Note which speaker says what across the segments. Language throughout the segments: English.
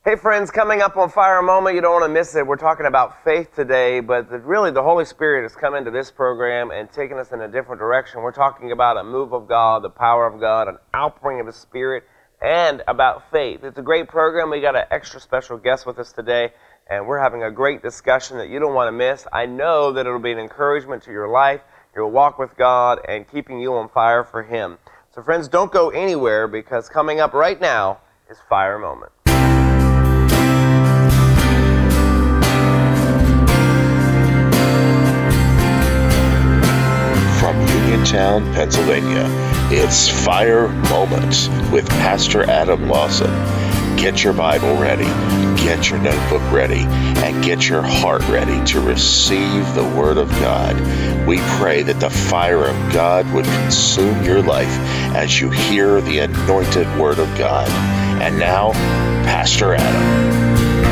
Speaker 1: Hey friends, coming up on Fire Moment, you don't want to miss it. We're talking about faith today, but really the Holy Spirit has come into this program and taken us in a different direction. We're talking about a move of God, the power of God, an outpouring of His Spirit, and about faith. It's a great program. We got an extra special guest with us today, and we're having a great discussion that you don't want to miss. I know that it'll be an encouragement to your life, your walk with God, and keeping you on fire for Him. So friends, don't go anywhere, because coming up right now is Fire Moment.
Speaker 2: From Uniontown, Pennsylvania, it's Fire Moment with Pastor Adam Lawson. Get your Bible ready, get your notebook ready, and get your heart ready to receive the Word of God. We pray that the fire of God would consume your life as you hear the anointed Word of God. And now, Pastor Adam.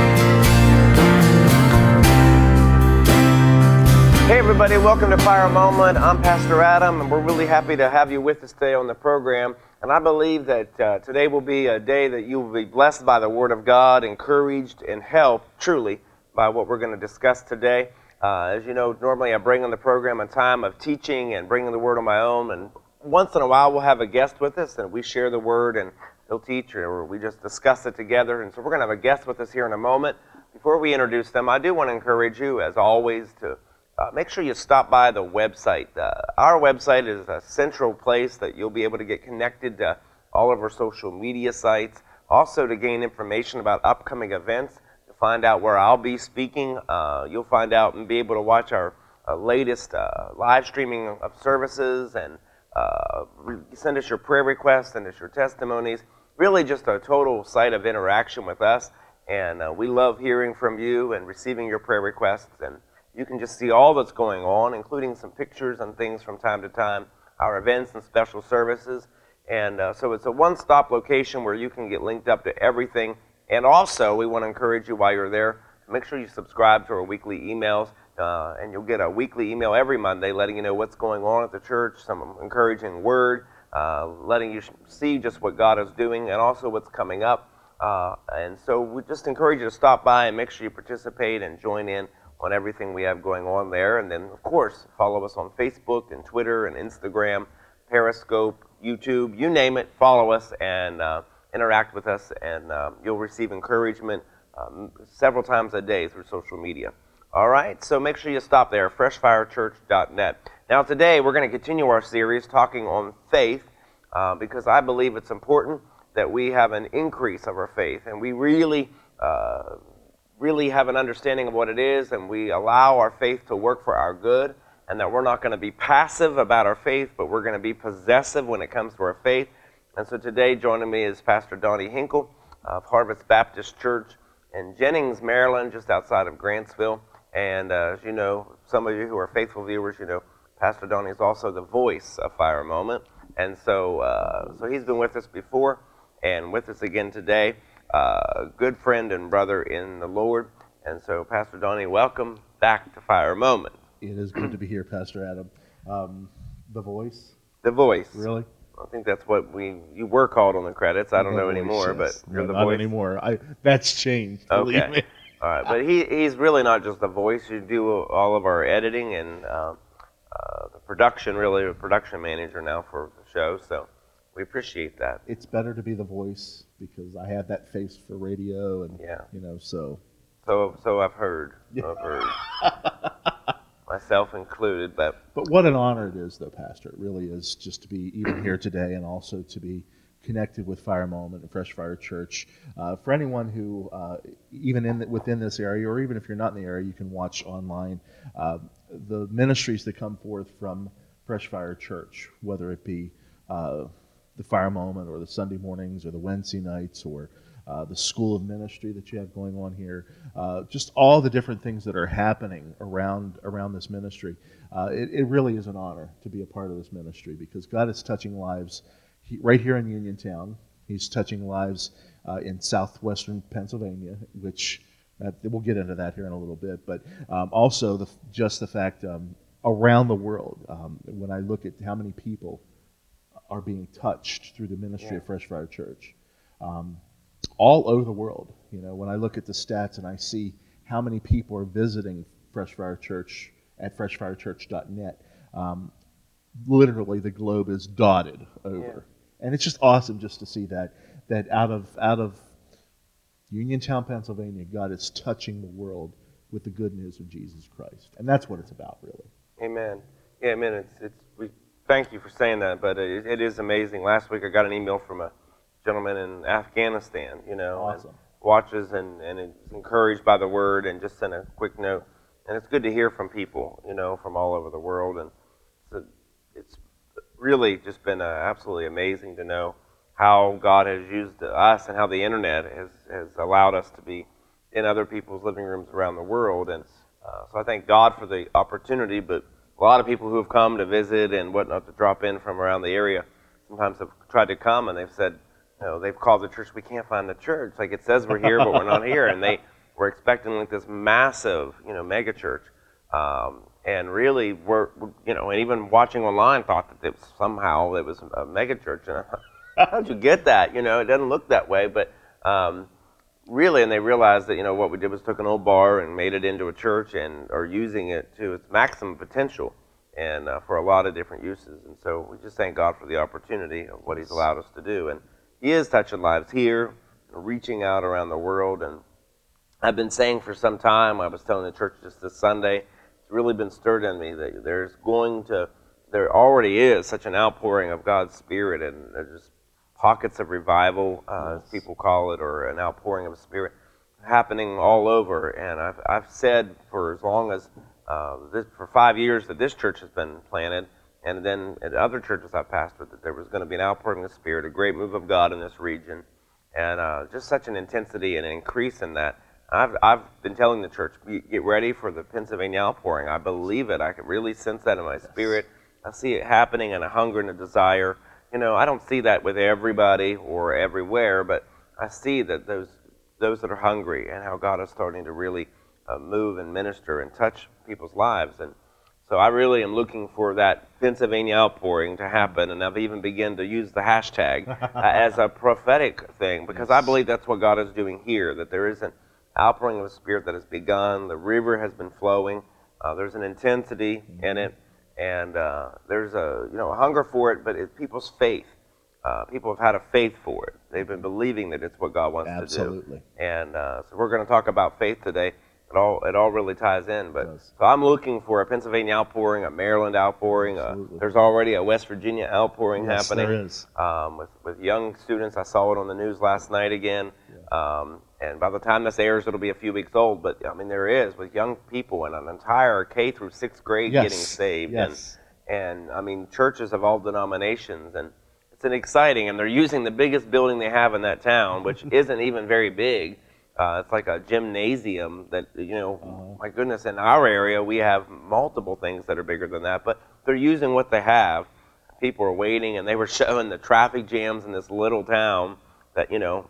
Speaker 1: Hey everybody, welcome to Fire Moment. I'm Pastor Adam, and we're really happy to have you with us today on the program. And I believe that today will be a day that you will be blessed by the Word of God, encouraged, and helped truly by what we're going to discuss today. As you know, normally I bring on the program a time of teaching and bringing the Word on my own. And once in a while we'll have a guest with us, and we share the Word, and they'll teach, or we just discuss it together. And so we're going to have a guest with us here in a moment. Before we introduce them, I do want to encourage you, as always, to make sure you stop by the website. Our website is a central place that you'll be able to get connected to all of our social media sites, also to gain information about upcoming events, to find out where I'll be speaking. You'll find out and be able to watch our latest live streaming of services, and send us your prayer requests, send us your testimonies. Really just a total site of interaction with us, and we love hearing from you and receiving your prayer requests. And you can just see all that's going on, including some pictures and things from time to time, our events and special services. And so it's a one-stop location where you can get linked up to everything. And also, we want to encourage you while you're there, make sure you subscribe to our weekly emails. And you'll get a weekly email every Monday letting you know what's going on at the church, some encouraging word, letting you see just what God is doing and also what's coming up. And so we just encourage you to stop by and make sure you participate and join in on everything we have going on there. And then, of course, follow us on Facebook and Twitter and Instagram, Periscope, YouTube, you name it. Follow us and interact with us, and you'll receive encouragement several times a day through social media. All right, so make sure you stop there, freshfirechurch.net. Now today we're going to continue our series talking on faith, because I believe it's important that we have an increase of our faith, and we really have an understanding of what it is, and we allow our faith to work for our good, and that we're not going to be passive about our faith, but we're going to be possessive when it comes to our faith. And so today joining me is Pastor Donnie Hinkle of Harvest Baptist Church in Jennings, Maryland, just outside of Grantsville. And as you know, some of you who are faithful viewers, you know, Pastor Donnie is also the voice of Fire Moment. And so he's been with us before and with us again today. Good friend and brother in the Lord. And so, Pastor Donnie, welcome back to Fire Moment.
Speaker 3: It is good to be here, Pastor Adam. The voice?
Speaker 1: The voice.
Speaker 3: Really?
Speaker 1: I think that's what you were called on the credits. I don't know anymore,
Speaker 3: yes.
Speaker 1: But you're the
Speaker 3: not
Speaker 1: voice.
Speaker 3: Not anymore. That's changed, believe me.
Speaker 1: All right, but he's really not just the voice. You do all of our editing and the production, really, a production manager now for the show, so we appreciate that.
Speaker 3: It's better to be the voice because I have that face for radio, and so.
Speaker 1: So I've heard. Myself included, but
Speaker 3: what an honor it is, though, Pastor. It really is, just to be even here today, and also to be connected with Fire Moment and Fresh Fire Church. For anyone who, even within this area, or even if you're not in the area, you can watch online the ministries that come forth from Fresh Fire Church, whether it be the Fire Moment, or the Sunday mornings, or the Wednesday nights, or the School of Ministry that you have going on here, just all the different things that are happening around this ministry. It really is an honor to be a part of this ministry, because God is touching lives right here in Uniontown. He's touching lives in southwestern Pennsylvania, which we'll get into that here in a little bit, but also the fact around the world, when I look at how many people are being touched through the ministry of Fresh Fire Church. All over the world. When I look at the stats and I see how many people are visiting Fresh Fire Church at freshfirechurch.net, literally the globe is dotted over. And it's just awesome just to see that out of Uniontown, Pennsylvania, God is touching the world with the good news of Jesus Christ. And that's what it's about, really.
Speaker 1: Amen. Yeah, amen. We thank you for saying that, but it is amazing. Last week I got an email from a gentleman in Afghanistan,
Speaker 3: Awesome.
Speaker 1: and watches and is encouraged by the word and just sent a quick note. And it's good to hear from people, from all over the world. And it's really just been absolutely amazing to know how God has used us and how the internet has allowed us to be in other people's living rooms around the world. And so I thank God for the opportunity, but a lot of people who have come to visit and whatnot to drop in from around the area sometimes have tried to come and they've said, they've called the church, we can't find the church. Like it says we're here, but we're not here. And they were expecting like this massive, mega church. And really, and even watching online thought that it was a mega church. And I thought, how'd you get that? It doesn't look that way. But really, and they realized that, what we did was took an old bar and made it into a church and are using it to its maximum potential and for a lot of different uses. And so we just thank God for the opportunity of what He's allowed us to do. And He is touching lives here, reaching out around the world. And I've been saying for some time, I was telling the church just this Sunday, it's really been stirred in me that there already is such an outpouring of God's Spirit, and there's just pockets of revival, as people call it, or an outpouring of Spirit happening all over. And I've said for as long as, for 5 years that this church has been planted, and then at other churches I've pastored, that there was going to be an outpouring of Spirit, a great move of God in this region, and just such an intensity and an increase in that. I've been telling the church, get ready for the Pennsylvania outpouring. I believe it. I can really sense that in my spirit. I see it happening, and a hunger and a desire. I don't see that with everybody or everywhere, but I see that those that are hungry and how God is starting to really move and minister and touch people's lives. And so I really am looking for that Pennsylvania outpouring to happen, and I've even begun to use the hashtag as a prophetic thing, because I believe that's what God is doing here, that there is an outpouring of the Spirit that has begun. The river has been flowing. There's an intensity in it, and there's a hunger for it, but it's people's faith. People have had a faith for it. They've been believing that it's what God wants to do.
Speaker 3: Absolutely.
Speaker 1: And so we're going to talk about faith today. It all really ties in. But so I'm looking for a Pennsylvania outpouring, a Maryland outpouring. There's already a West Virginia outpouring happening.
Speaker 3: There is.
Speaker 1: With young students. I saw it on the news last night again. And by the time this airs, it'll be a few weeks old. But I mean, there is, with young people and an entire K through 6th grade getting saved.
Speaker 3: Yes.
Speaker 1: And I mean, churches of all denominations. And it's an exciting, and they're using the biggest building they have in that town, which isn't even very big. It's like a gymnasium that, my goodness, in our area, we have multiple things that are bigger than that. But they're using what they have. People are waiting, and they were showing the traffic jams in this little town that,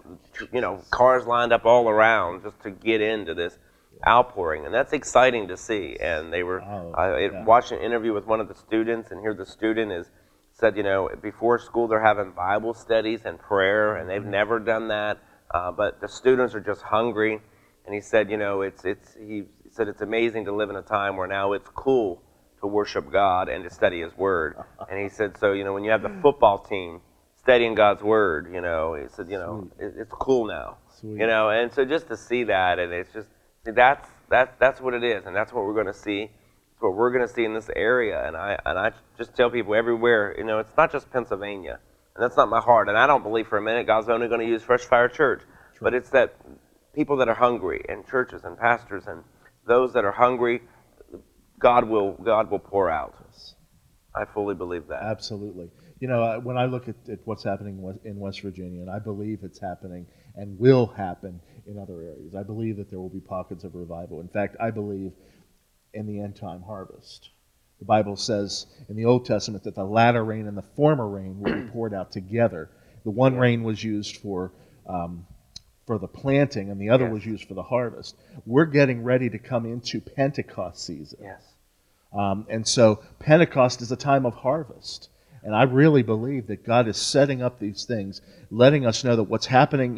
Speaker 1: cars lined up all around just to get into this outpouring. And that's exciting to see. And they were, watching an interview with one of the students, and here the student said, before school they're having Bible studies and prayer, and they've never done that. But the students are just hungry. And he said, he said it's amazing to live in a time where now it's cool to worship God and to study His Word. And he said, so, when you have the football team studying God's Word, he said, it's cool now.
Speaker 3: Sweet.
Speaker 1: And so just to see that, and it's just, that's what it is, and that's what we're going to see. It's what we're going to see in this area. And I just tell people everywhere, it's not just Pennsylvania, and that's not my heart. And I don't believe for a minute God's only going to use Fresh Fire Church, but it's that people that are hungry, and churches and pastors and those that are hungry, God will pour out. I fully believe that.
Speaker 3: Absolutely. When I look at what's happening in West Virginia, and I believe it's happening and will happen in other areas, I believe that there will be pockets of revival. In fact, I believe in the end-time harvest. The Bible says in the Old Testament that the latter rain and the former rain will be poured out together. The one rain was used for the planting, and the other was used for the harvest. We're getting ready to come into Pentecost season.
Speaker 1: Yes.
Speaker 3: And so Pentecost is a time of harvest. And I really believe that God is setting up these things, letting us know that what's happening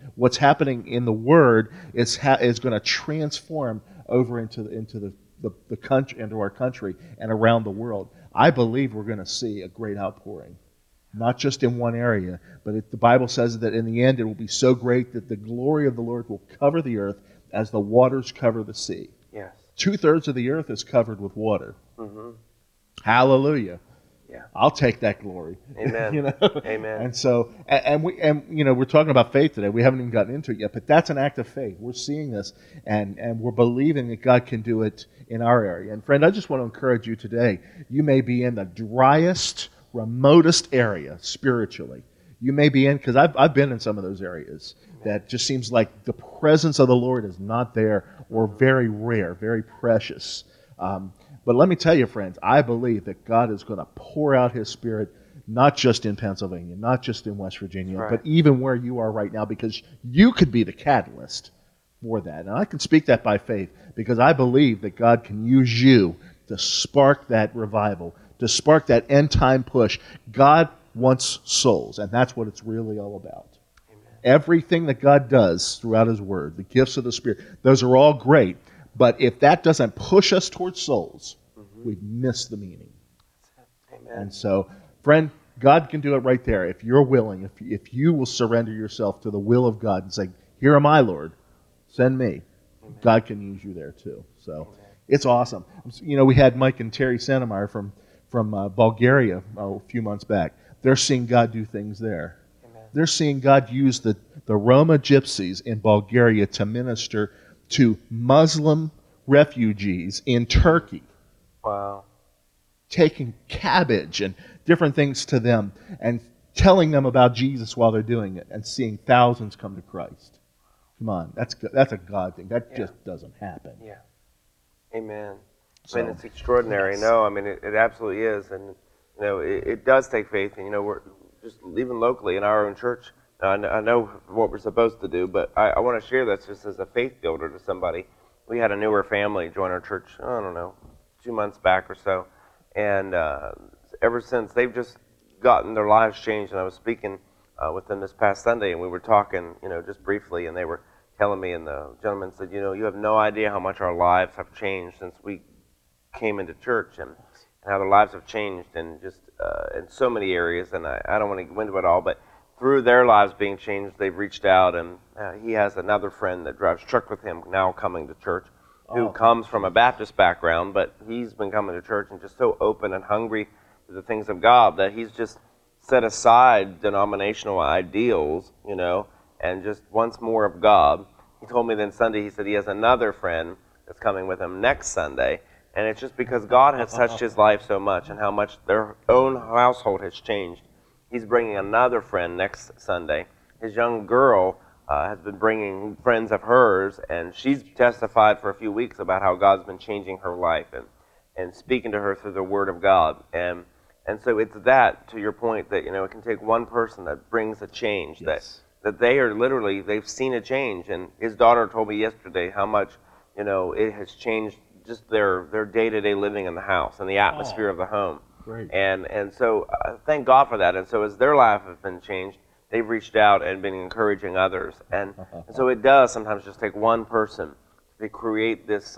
Speaker 3: in the Word is going to transform over into the country, into our country, and around the world. I believe we're going to see a great outpouring, not just in one area, but the Bible says that in the end it will be so great that the glory of the Lord will cover the earth as the waters cover the sea.
Speaker 1: Yes.
Speaker 3: 2/3 of the earth is covered with water.
Speaker 1: Mm-hmm.
Speaker 3: Hallelujah.
Speaker 1: Yeah.
Speaker 3: I'll take that glory.
Speaker 1: Amen.
Speaker 3: You know?
Speaker 1: Amen.
Speaker 3: And so, we're talking about faith today. We haven't even gotten into it yet, but that's an act of faith. We're seeing this, and we're believing that God can do it in our area. And friend, I just want to encourage you today. You may be in the driest, remotest area spiritually. You may be in, because I've been in some of those areas that just seems like the presence of the Lord is not there, or very rare, very precious. But let me tell you, friends, I believe that God is going to pour out His Spirit, not just in Pennsylvania, not just in West Virginia,
Speaker 1: right,
Speaker 3: but even where you are right now, because you could be the catalyst for that. And I can speak that by faith, because I believe that God can use you to spark that revival, to spark that end-time push. God wants souls, and that's what it's really all about.
Speaker 1: Amen.
Speaker 3: Everything that God does throughout His Word, the gifts of the Spirit, those are all great. But if that doesn't push us towards souls, we've missed the meaning.
Speaker 1: Amen.
Speaker 3: And so, friend, God can do it right there. If you're willing, if you will surrender yourself to the will of God and say, "Here am I, Lord, send me,"
Speaker 1: Amen.
Speaker 3: God can use you there too. So it's awesome. We had Mike and Terry Santemeyer from Bulgaria a few months back. They're seeing God do things there.
Speaker 1: Amen.
Speaker 3: They're seeing God use the Roma gypsies in Bulgaria to minister to Muslim refugees in Turkey.
Speaker 1: Wow.
Speaker 3: Taking cabbage and different things to them and telling them about Jesus while they're doing it, and seeing thousands come to Christ. Come on, that's a God thing. That just doesn't happen.
Speaker 1: Yeah. Amen.
Speaker 3: So,
Speaker 1: I mean, it's extraordinary.
Speaker 3: yes.
Speaker 1: No, I mean, it absolutely is. And, it does take faith. And, we're just even locally in our own church. I know what we're supposed to do, but I want to share this just as a faith builder to somebody. We had a newer family join our church, 2 months back or so. And ever since, they've just gotten their lives changed. And I was speaking with them this past Sunday, and we were talking, just briefly, and they were telling me, and the gentleman said, you have no idea how much our lives have changed since we came into church, and how their lives have changed in just in so many areas. And I don't want to go into it all, but through their lives being changed, they've reached out, and he has another friend that drives truck with him now coming to church, who comes from a Baptist background, but he's been coming to church and just so open and hungry to the things of God that he's just set aside denominational ideals, and just wants more of God. He told me then Sunday, he said he has another friend that's coming with him next Sunday, and it's just because God has touched his life so much and how much their own household has changed. He's bringing another friend next Sunday. His young girl has been bringing friends of hers, and she's testified for a few weeks about how God's been changing her life and speaking to her through the Word of God. And so it's that, to your point, that it can take one person that brings a change,
Speaker 3: Yes.
Speaker 1: that they are literally, they've seen a change. And his daughter told me yesterday how much it has changed just their day-to-day living in the house and the atmosphere of the home.
Speaker 3: Great.
Speaker 1: And so thank God for that. And so as their life has been changed, they've reached out and been encouraging others. And so it does sometimes just take one person to create this,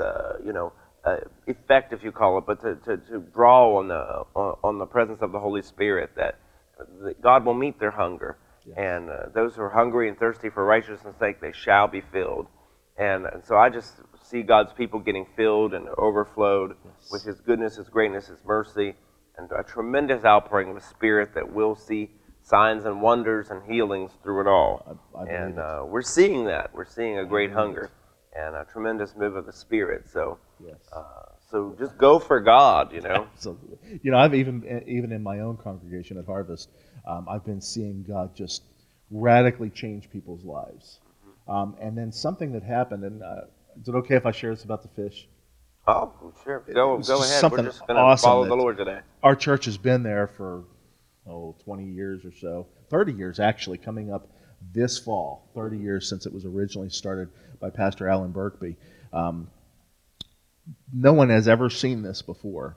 Speaker 1: effect, if you call it, but to draw on the presence of the Holy Spirit, that God will meet their hunger. Yes. And those who are hungry and thirsty for righteousness' sake, they shall be filled. And so I just see God's people getting filled and overflowed with His goodness, His greatness, His mercy, and a tremendous outpouring of the Spirit that will see signs and wonders and healings through it all. And we're seeing that. We're seeing a great hunger and a tremendous move of the Spirit. So, so just go for God,
Speaker 3: Absolutely. I've even in my own congregation at Harvest, I've been seeing God just radically change people's lives. And then something that happened, and is it okay if I share this about the fish?
Speaker 1: Oh, sure. Go ahead. We're just going to
Speaker 3: awesome
Speaker 1: follow the Lord today.
Speaker 3: Our church has been there for 20 years or so, 30 years actually, coming up this fall, 30 years since it was originally started by Pastor Alan Berkby. No one has ever seen this before,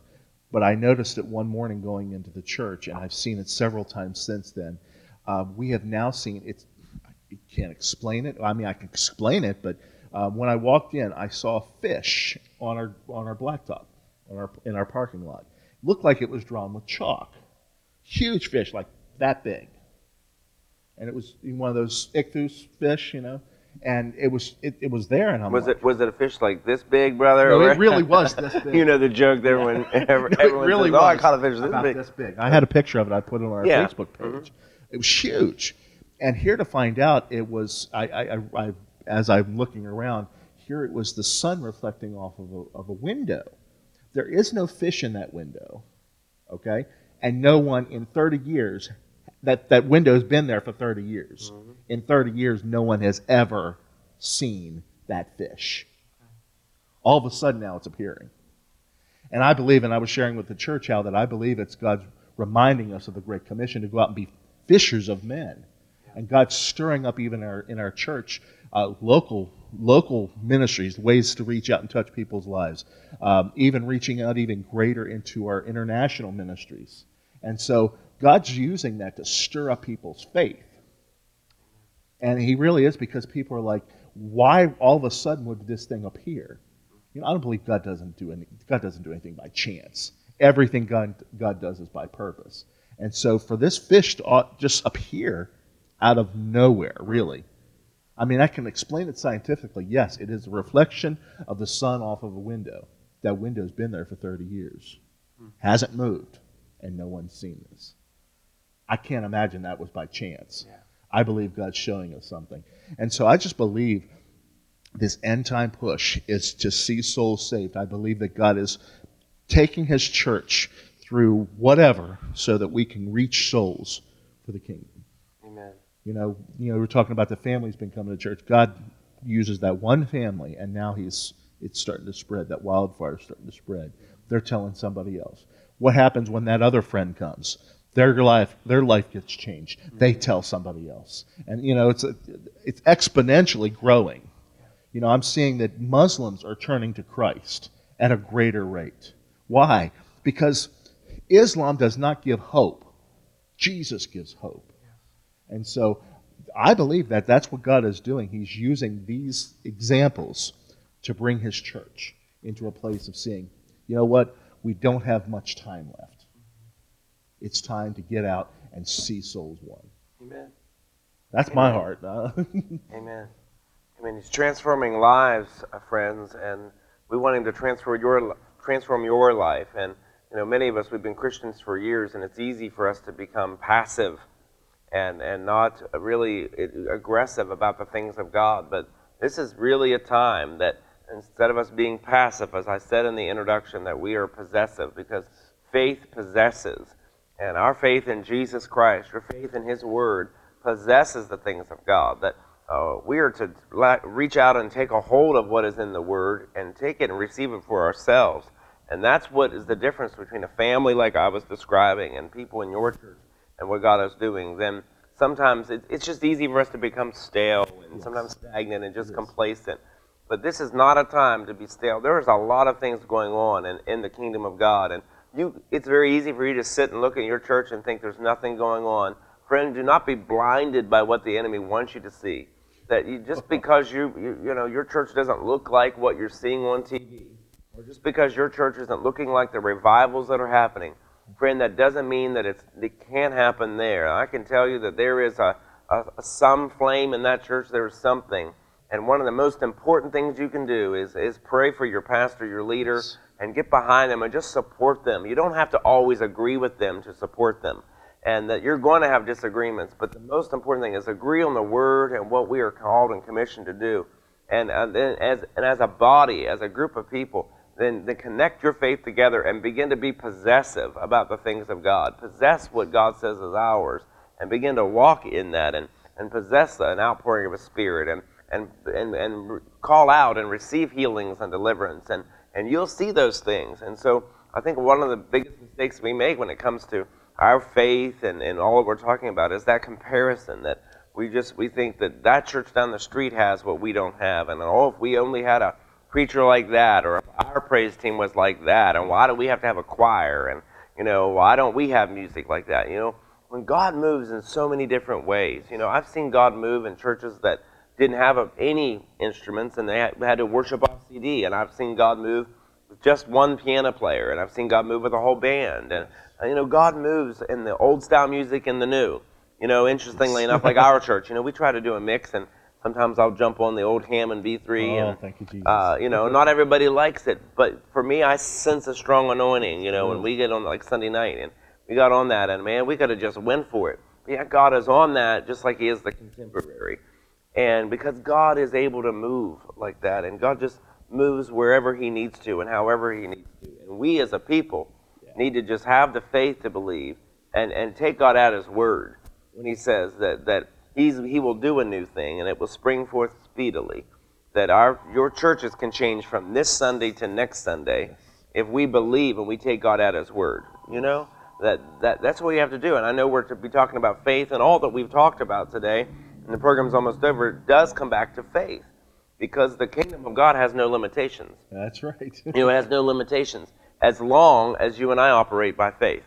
Speaker 3: But I noticed it one morning going into the church, and I've seen it several times since then. We have now seen it. You can't explain it. I mean, I can explain it, but when I walked in, I saw fish on our blacktop, in our parking lot. It looked like it was drawn with chalk. Huge fish, like that big. And it was one of those ichthus fish, and it was there, and
Speaker 1: was it a fish like this big, brother?
Speaker 3: No, it really was this big.
Speaker 1: You know the joke there when everyone
Speaker 3: really
Speaker 1: says,
Speaker 3: was.
Speaker 1: I caught a fish
Speaker 3: About this big. I had a picture of it. I put it on our Facebook page. Mm-hmm. It was huge, and here to find out, it was I as I'm looking around here, it was the sun reflecting off of a window. There is no fish in that window, okay, and no one in 30 years. That window's been there for 30 years. Mm-hmm. In 30 years, no one has ever seen that fish. All of a sudden now it's appearing. And I believe, and I was sharing with the church how that I believe it's God's reminding us of the Great Commission to go out and be fishers of men. And God's stirring up even in our church local ministries, ways to reach out and touch people's lives, even reaching out even greater into our international ministries. And so God's using that to stir up people's faith. And He really is, because people are like, why all of a sudden would this thing appear? I don't believe God doesn't do anything by chance. Everything God does is by purpose. And so for this fish to just appear out of nowhere, really, I mean, I can explain it scientifically. Yes, it is a reflection of the sun off of a window. That window's been there for 30 years. Hasn't moved, and no one's seen this. I can't imagine that was by chance. Yeah. I believe God's showing us something. And so I just believe this end-time push is to see souls saved. I believe that God is taking His church through whatever so that we can reach souls for the kingdom.
Speaker 1: Amen.
Speaker 3: We're talking about the families been coming to church. God uses that one family, and now it's starting to spread. That wildfire is starting to spread. They're telling somebody else. What happens when that other friend comes? Their life gets changed. They tell somebody else, and it's exponentially growing. I'm seeing that Muslims are turning to Christ at a greater rate. Why? Because Islam does not give hope. Jesus gives hope, and so I believe that that's what God is doing. He's using these examples to bring His church into a place of seeing. You know what? We don't have much time left. It's time to get out and see souls won.
Speaker 1: Amen.
Speaker 3: That's my heart.
Speaker 1: Amen. I mean, He's transforming lives, friends, and we want Him to transform your life. And many of us, we've been Christians for years, and it's easy for us to become passive and not really aggressive about the things of God. But this is really a time that instead of us being passive, as I said in the introduction, that we are possessive, because faith possesses. And our faith in Jesus Christ, your faith in His Word, possesses the things of God. That we are to reach out and take a hold of what is in the Word and take it and receive it for ourselves. And that's what is the difference between a family like I was describing and people in your church and what God is doing. Then sometimes it's just easy for us to become stale and sometimes stagnant and just complacent. But this is not a time to be stale. There's a lot of things going on in the kingdom of God. And it's very easy for you to sit and look at your church and think there's nothing going on. Friend, do not be blinded by what the enemy wants you to see. That just because your church doesn't look like what you're seeing on TV, or just because your church isn't looking like the revivals that are happening, friend, that doesn't mean that it can't happen there. I can tell you that there is some flame in that church. There's something. And one of the most important things you can do is pray for your pastor, your leader, and get behind them and just support them. You don't have to always agree with them to support them. And that you're going to have disagreements, but the most important thing is agree on the Word and what we are called and commissioned to do. And then as a body, as a group of people, then connect your faith together and begin to be possessive about the things of God. Possess what God says is ours and begin to walk in that and possess an outpouring of a Spirit and call out and receive healings and deliverance. And you'll see those things. And so I think one of the biggest mistakes we make when it comes to our faith and all that we're talking about is that comparison, that we think that church down the street has what we don't have. And if we only had a preacher like that, or if our praise team was like that, and why do we have to have a choir, and why don't we have music like that? When God moves in so many different ways, I've seen God move in churches that didn't have any instruments, and they had to worship off CD, and I've seen God move with just one piano player, and I've seen God move with a whole band, and God moves in the old style music and the new. Interestingly enough, like our church, we try to do a mix, and sometimes I'll jump on the old Hammond B3, and
Speaker 3: thank you, Jesus.
Speaker 1: not everybody likes it, but for me, I sense a strong anointing. When we get on like Sunday night, and we got on that, and man, we got to just win for it. Yeah, God is on that, just like He is the contemporary, and because God is able to move like that, and God just moves wherever He needs to and however He needs to, and we as a people need to just have the faith to believe and take God at His word when He says that He will do a new thing, and it will spring forth speedily. That your churches can change from this Sunday to next Sunday if we believe and we take God at His word. That's what you have to do. And I know we're to be talking about faith, and all that we've talked about today, and the program's almost over, does come back to faith, because the kingdom of God has no limitations.
Speaker 3: That's right.
Speaker 1: It has no limitations as long as you and I operate by faith.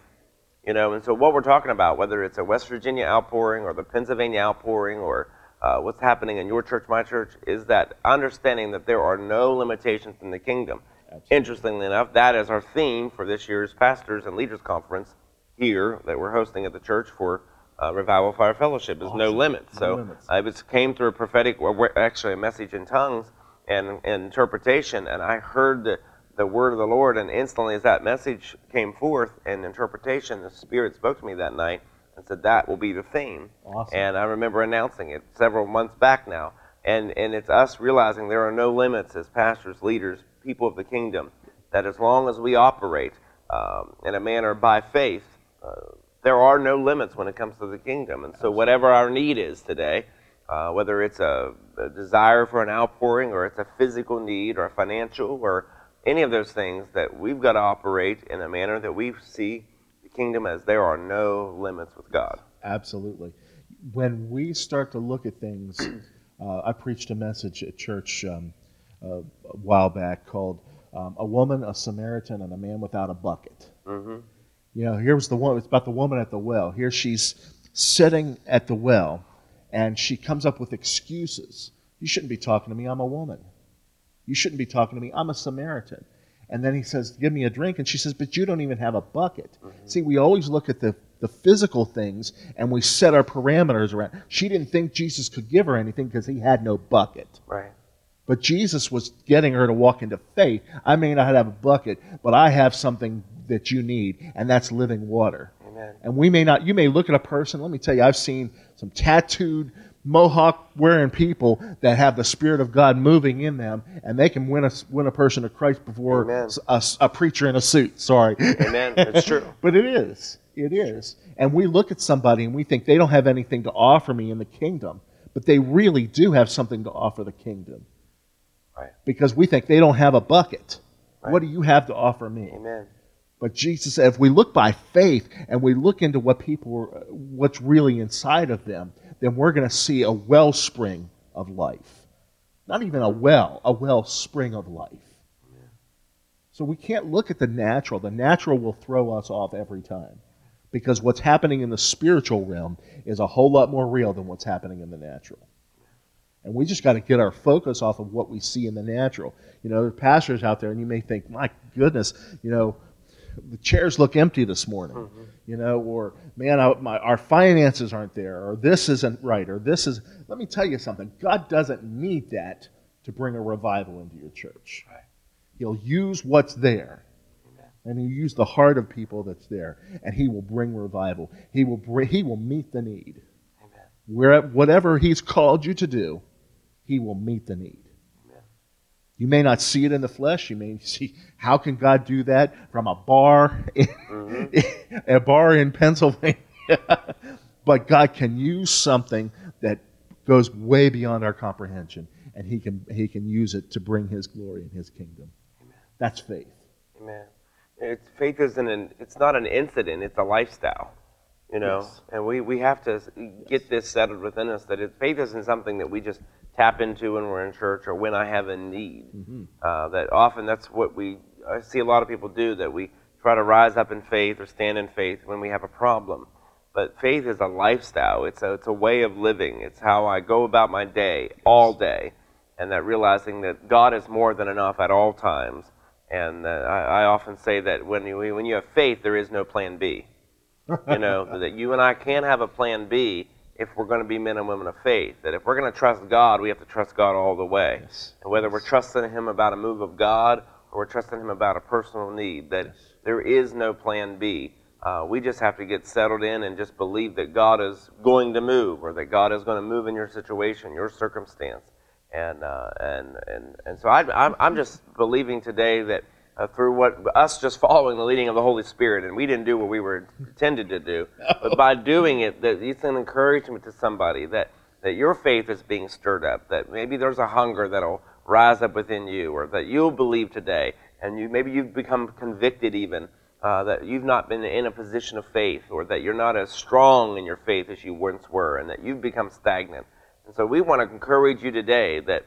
Speaker 1: And so what we're talking about, whether it's a West Virginia outpouring or the Pennsylvania outpouring or what's happening in your church, my church, is that understanding that there are no limitations in the kingdom. Absolutely. Interestingly enough, that is our theme for this year's Pastors and Leaders Conference here that we're hosting at the church for Revival Fire Fellowship, is awesome. No limits. So it came through a prophetic, actually a message in tongues and interpretation, and I heard the word of the Lord, and instantly as that message came forth in interpretation, the Spirit spoke to me that night and said that will be the theme.
Speaker 3: Awesome.
Speaker 1: And I remember announcing it several months back now. And it's us realizing there are no limits as pastors, leaders, people of the kingdom, that as long as we operate in a manner by faith, there are no limits when it comes to the kingdom. And so whatever our need is today, whether it's a desire for an outpouring, or it's a physical need, or a financial, or any of those things, that we've got to operate in a manner that we see the kingdom as there are no limits with God.
Speaker 3: Absolutely. When we start to look at things, I preached a message at church a while back called A Woman, a Samaritan, and a Man Without a Bucket.
Speaker 1: Mm-hmm.
Speaker 3: Here's the one. It's about the woman at the well. Here she's sitting at the well, and she comes up with excuses. You shouldn't be talking to me. I'm a woman. You shouldn't be talking to me. I'm a Samaritan. And then he says, give me a drink. And she says, but you don't even have a bucket. Mm-hmm. See, we always look at the physical things, and we set our parameters around. She didn't think Jesus could give her anything because He had no bucket.
Speaker 1: Right.
Speaker 3: But Jesus was getting her to walk into faith. I may not have a bucket, but I have something that you need, and that's living water.
Speaker 1: Amen.
Speaker 3: And you may look at a person, let me tell you, I've seen some tattooed, mohawk-wearing people that have the Spirit of God moving in them, and they can win a person to Christ before a preacher in a suit. Sorry.
Speaker 1: Amen. It's true.
Speaker 3: But it is. It is. And we look at somebody and we think they don't have anything to offer me in the kingdom, but they really do have something to offer the kingdom.
Speaker 1: Right.
Speaker 3: Because we think they don't have a bucket.
Speaker 1: Right.
Speaker 3: What do you have to offer me?
Speaker 1: Amen.
Speaker 3: But Jesus said, if we look by faith and we look into what's really inside of them, then we're going to see a wellspring of life. Not even a wellspring of life. Yeah. So we can't look at the natural. The natural will throw us off every time. Because what's happening in the spiritual realm is a whole lot more real than what's happening in the natural. And we just got to get our focus off of what we see in the natural. There are pastors out there, and you may think, my goodness, the chairs look empty this morning. Mm-hmm. Or, man, our finances aren't there, or this isn't right, or this is... Let me tell you something. God doesn't need that to bring a revival into your church.
Speaker 1: Right.
Speaker 3: He'll use what's there. And He'll use the heart of people that's there, and He will bring revival. He will meet the need.
Speaker 1: Amen.
Speaker 3: Whatever He's called you to do, He will meet the need.
Speaker 1: Amen.
Speaker 3: You may not see it in the flesh. You may see, how can God do that from a bar in Pennsylvania? But God can use something that goes way beyond our comprehension, and He can use it to bring His glory and His kingdom.
Speaker 1: Amen.
Speaker 3: That's faith.
Speaker 1: Amen. Faith isn't it's not an incident, it's a lifestyle,
Speaker 3: Yes.
Speaker 1: And we have to get this settled within us, that faith isn't something that we just tap into when we're in church or when I have a need. Mm-hmm. That often that's what we I see a lot of people do, that we try to rise up in faith or stand in faith when we have a problem. But faith is a lifestyle. It's a way of living. It's how I go about my day, all day, and that realizing that God is more than enough at all times. And I often say that when you have faith, there is no plan B. That you and I can't have a plan B if we're going to be men and women of faith. That if we're going to trust God, we have to trust God all the way.
Speaker 3: Yes.
Speaker 1: And whether we're trusting Him about a move of God or we're trusting Him about a personal need, that there is no plan B. We just have to get settled in and just believe that God is going to move, or that God is going to move in your situation, your circumstance. And so I'm just believing today that through us just following the leading of the Holy Spirit, and we didn't do what we were intended to do, but by doing it, that it's an encouragement to somebody that your faith is being stirred up, that maybe there's a hunger that'll rise up within you, or that you'll believe today, and maybe you've become convicted even, that you've not been in a position of faith, or that you're not as strong in your faith as you once were, and that you've become stagnant. And so we want to encourage you today that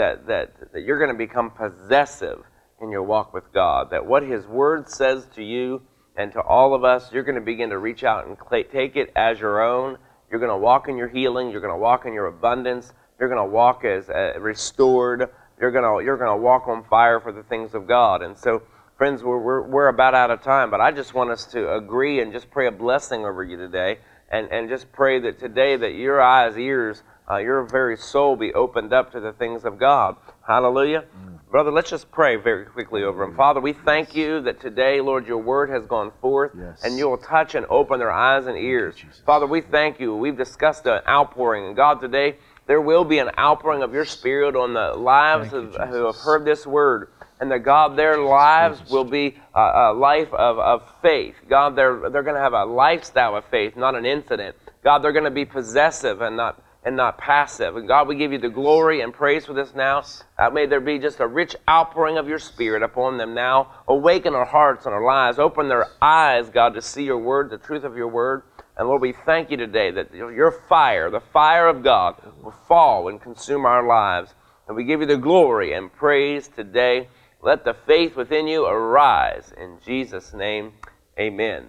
Speaker 1: you're going to become possessive in your walk with God, that what His Word says to you and to all of us, you're going to begin to reach out and take it as your own. You're going to walk in your healing. You're going to walk in your abundance. You're going to walk as restored. You're going to walk on fire for the things of God. And so, friends, we're about out of time, but I just want us to agree and just pray a blessing over you today, and just pray that today that your eyes, ears, your very soul be opened up to the things of God. Hallelujah. Brother, let's just pray very quickly over them. Father, we thank you that today, Lord, your word has gone forth, and you will touch and open their eyes and ears. Father, we thank you. We've discussed an outpouring, and God, today, there will be an outpouring of your Spirit on the lives who have heard this word, and that, God, their lives will be a life of faith. God, they're going to have a lifestyle of faith, not an incident. God, they're going to be possessive and not passive. And God, we give you the glory and praise for this now. May there be just a rich outpouring of your Spirit upon them now. Awaken our hearts and our lives. Open their eyes, God, to see your word, the truth of your word. And Lord, we thank you today that your fire, the fire of God, will fall and consume our lives. And we give you the glory and praise today. Let the faith within you arise. In Jesus' name, amen.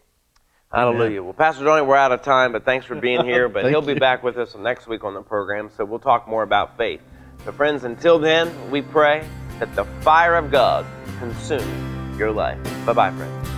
Speaker 1: Hallelujah. Well, Pastor Johnny, we're out of time, but thanks for being here. But he'll be back with us next week on the program, so we'll talk more about faith. So, friends, until then, we pray that the fire of God consumes your life. Bye-bye, friends.